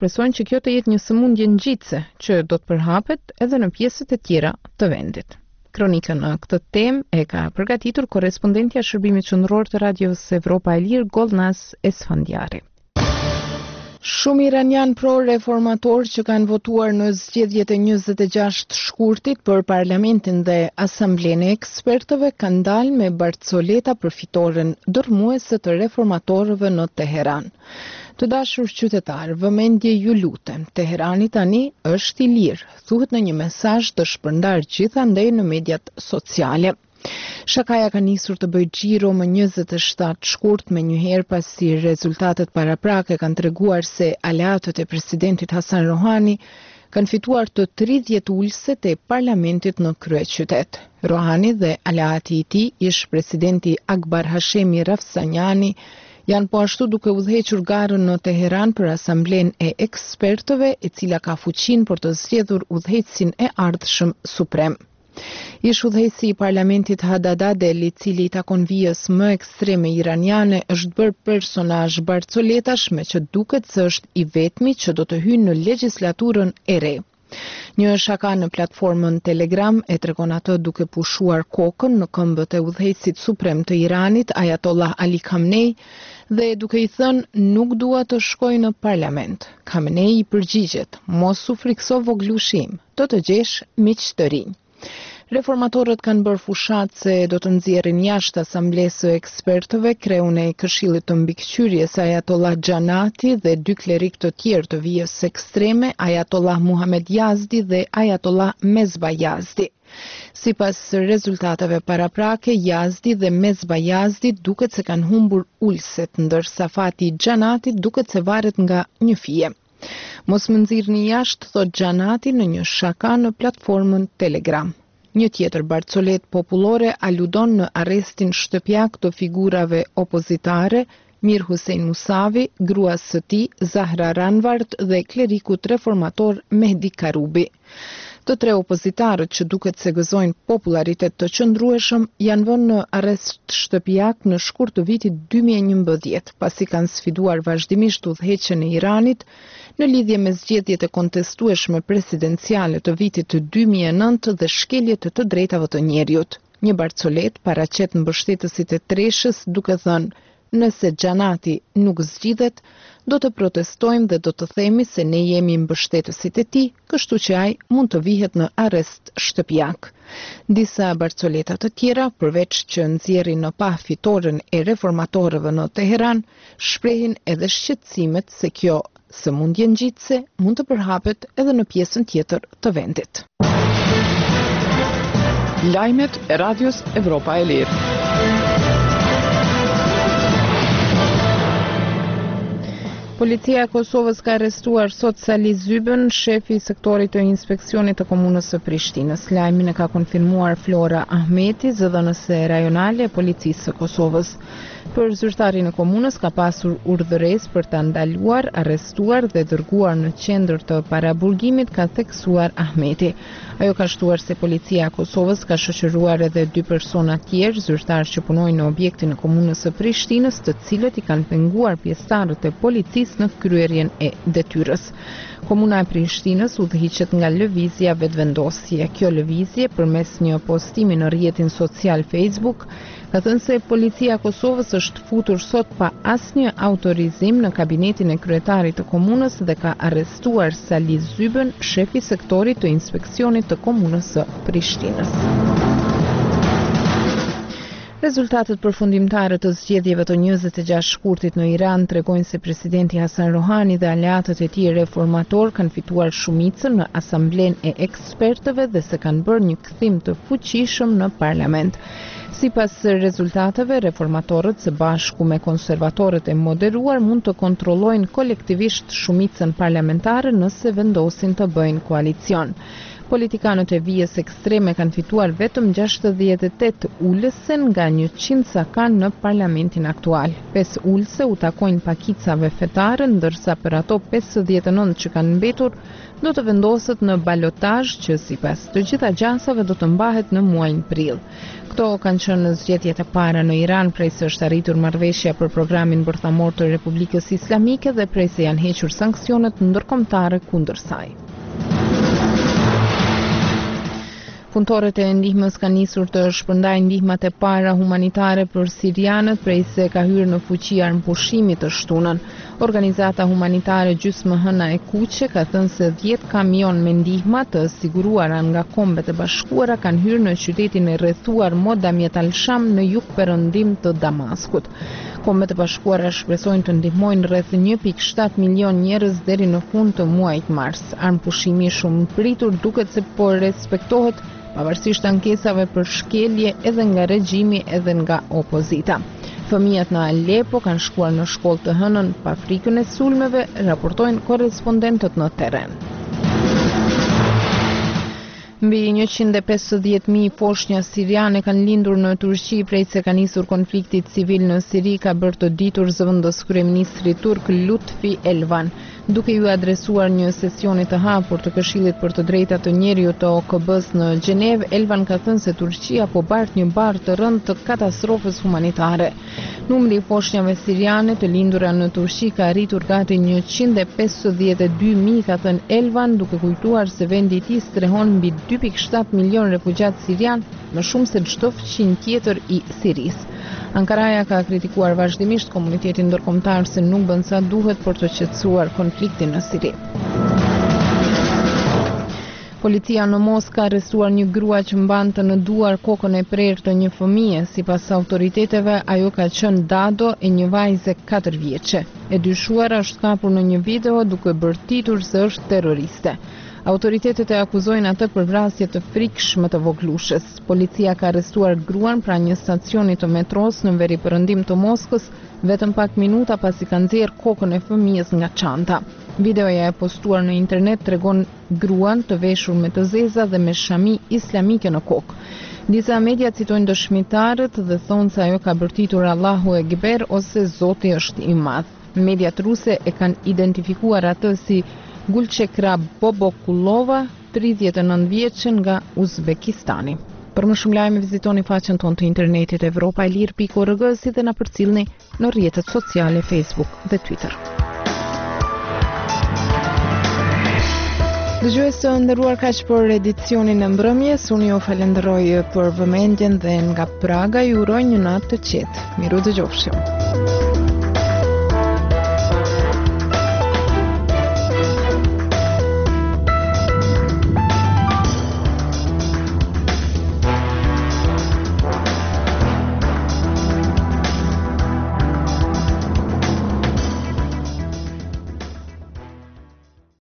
shpresojnë që kjo të jetë një sëmundje ngjitse që do të përhapet edhe në pjesët e tjera të vendit. Kronikën në këtë temë e ka përgatitur korrespondentja e Shërbimit Qendror të Radios Evropa e Lirë, Golnaz Esfandiari. Shumë iranian pro-reformator që kanë votuar në zgjedhjet e 26 shkurtit për parlamentin dhe asamblenë e ekspertëve kanë dalë me Barcoleta për fitoren dërmuese të reformatorëve në Teheran. Të dashur qytetar, vëmendje ju lutem, Teherani tani është i lirë, thuhet në një mesazh të shpërndar gjithandej në mediat sociale. Shakaja ka nisur të bëjë xhiro më 27 shkurt me njëherë pasi rezultatet paraprake kanë treguar se aleatët e presidentit Hasan Rohani kanë fituar të 30 ulëset e parlamentit në kryeqytet. Rohani dhe aleati i tij, ish presidenti Akbar Hashemi Rafsanjani, janë po ashtu duke udhëhequr garën në Teheran për asamblenë e ekspertëve, e cila ka fuqinë për të zgjedhur udhëheqësin e ardhshëm suprem. Ish udhëheqësi i parlamentit Hadadadel, i cili i takon vijës më ekstreme iraniane, është bërë personazh barcoletash, me që duket se është i vetmi që do të hyjë në legjislaturën e re. Një shaka në platformën Telegram e tregon atë duke pushuar kokën në këmbët e udhëheqësit suprem të Iranit, Ayatollah Ali Khamenei, dhe duke i thënë nuk dua të shkoj në parlament. Khamenei i përgjigjet: mos u frikso voglushim, do të gjesh miq të rinj. Reformatorët kanë bërë fushat se do të nxjerrin jashtë asamblesë së ekspertëve kreun e Këshillit të Mbikëqyrjes Ayatollah Xhanati dhe dy klerik të tjerë të vijës ekstreme, Ayatollah Muhammad Yazdi dhe Ayatollah Mezba Yazdi. Sipas rezultateve paraprake, Yazdi dhe Mezba Yazdi duket se kanë humbur ulëset, ndërsa fati i Xhanatit duket se varet nga një fije. Mos më nxirrni jashtë, thot Xhanati në një shaka në platformën Telegram. Një tjetër barcolet popullore aludon në arrestin shtëpiak të figurave opozitare, Mir Hussein Musavi, gruas së tij Zahra Ranvart dhe klerikut reformator Mehdi Karubi. Të tre opozitarët që duket se gëzojnë popularitet të qëndrueshëm janë vënë në arrest shtëpiak në shkurt të vitit 2011, pasi kanë sfiduar vazhdimisht udhëheqjen e Iranit në lidhje me zgjedhjet e kontestueshme presidenciale të vitit të 2009 dhe shkeljet të drejtave të njerëzit. Një barcolet paraqet mbështetësit e treshës duke thënë: nëse Xhanati nuk zgjidhet, do të protestojmë dhe do të themi se ne jemi mbështetësit e tij, kështu që ai mund të vihet në arrest shtëpiak. Disa barcoleta të tjera, përveç që nxjerrin në pa fitoren e reformatorëve në Teheran, shprehin edhe shqetësimet se kjo sëmundje ngjitse mund të përhapet edhe në pjesën tjetër të vendit. Lajmet e Radios Evropa e Lirë. Policia e Kosovës ka arrestuar sot Sali Zybën, shefi i sektorit të inspeksionit të komunës së Prishtinës. Lajmin e ka konfirmuar Flora Ahmeti, zëdhënëse rajonale e policisë së Kosovës. Për zyrtarin e komunës ka pasur urdhëresë për ta ndaluar, arrestuar dhe dërguar në qendër të paraburgimit, ka theksuar Ahmeti. Ajo ka shtuar se policia e Kosovës ka shoqëruar edhe 2 persona tjerë, zyrtarë që punojnë në objektin e komunës së Prishtinës, të cilët i kanë penguar pjesëtarët e policisë në kryerjen e detyrës. Komuna e Prishtinës udhëhiqet nga lëvizja vetëvendosje. Kjo lëvizje, përmes një postimi në rrjetin social Facebook, ka thënë se policia e Kosovës është futur sot pa asnjë autorizim në kabinetin e kryetarit të komunës dhe ka arrestuar Sali Zybën, shefi i sektorit të inspeksionit të komunës së Prishtinës. Rezultatet përfundimtare të zgjedhjeve të 26 shkurtit në Iran tregojnë se presidenti Hasan Rohani dhe aleatët e tij reformator kanë fituar shumicën në asamblenë e ekspertëve dhe se kanë bërë një kthim të fuqishëm në parlament. Sipas rezultateve, reformatorët së bashku me konservatorët e moderuar mund të kontrollojnë kolektivisht shumicën parlamentare nëse vendosin të bëjnë koalicion. Politikanët e vijës ekstreme kanë fituar vetëm 68 ulëse nga 100 sa kanë në parlamentin aktual. 5 ulëse u takojnë pakicave fetare, ndërsa për ato 59 që kanë mbetur do të vendoset në balotazh që sipas të gjitha gjasave do të mbahet në muajin prill. Këto kanë qenë zgjedhjet e para në Iran prej se është arritur marrëveshja për programin bërthamor të Republikës Islamike dhe prej se janë hequr sanksionet ndërkombëtare kundër saj. Punëtorët e ndihmës kanë nisur të shpërndajnë ndihmat e para humanitare për sirianët prej se ka hyrë në fuqi armëpushimi të shtunën. Organizata humanitare Gjysmë Hëna e Kuqe ka thënë se 10 kamion me ndihma të siguruara nga Kombet e Bashkuara kanë hyrë në qytetin e rrethuar Modamjet al-Sham në jugperëndim të Damaskut. Kombet e Bashkuara shpresojnë të ndihmojnë rreth 1.7 milion njerëz deri në fund të muajit mars. Armëpushimi shumë pritur duket se po respektohet pavarësisht ankesave për shkelje edhe nga regjimi edhe nga opozita. Fëmijët në Aleppo kanë shkuar në shkollë të hënën pa frikën e sulmeve, raportojnë korrespondentët në terren. Mbi 150.000 foshnja siriane kanë lindur në Turqi prej se ka nisur konflikti civil në Siri, ka bërë të ditur zëvendës kryeministri turk Lutfi Elvan. Duke ju adresuar një sesioni të hapur të Këshillit për të Drejtat të Njeriut të OKB-s në Gjenevë, Elvan ka thënë se Turqia po bart një barë të rëndë të katastrofës humanitare. Numri i foshnjave siriane të lindura në Turqi ka arritur gati 152.000, ka thënë Elvan, duke kujtuar se vendi i tij strehon mbi 2.7 milion refugjat sirian, më shumë se çdo fqinj tjetër i Sirisë. Ankaraja ka kritikuar vazhdimisht komunitetin ndërkombëtar se nuk bën sa duhet për të qetësuar konfliktin në Siri. Policia në Moskë ka arrestuar një grua që mbante në duar kokën e prerë të një fëmije. Sipas autoriteteve, ajo ka qenë dado e një vajze 4 vjeçe. E dyshuara është kapur në një video duke bërtitur se është terroriste. Autoritetet e akuzojnë atë për vrasje të frikshme të voglushës. Policia ka arrestuar gruan pra një stacioni të metros në veriperëndim të Moskës, vetëm pak minuta pasi ka nxjerrë kokën e fëmijës nga çanta. Videoja e postuar në internet tregon gruan të veshur me të zeza dhe me shami islamike në kokë. Disa media citojnë dëshmitarët dhe thonë se ajo ka bërtitur Allahu Ekber ose Zoti është i madh. Mediat ruse e kanë identifikuar atë si Gulçekra Bobokulova, 39 vjeçe nga Uzbekistani. Për më shumë lajme vizitoni faqen tonë të internetit evropaelir.org, si dhe na përcillni në rrjetet sociale Facebook dhe Twitter. Dëgjues të nderuar, kaq për edicionin e mbrëmjes. Unë ju falenderoj për vëmendjen dhe nga Praga ju uroj një natë të qetë. Miru dëgjofshim.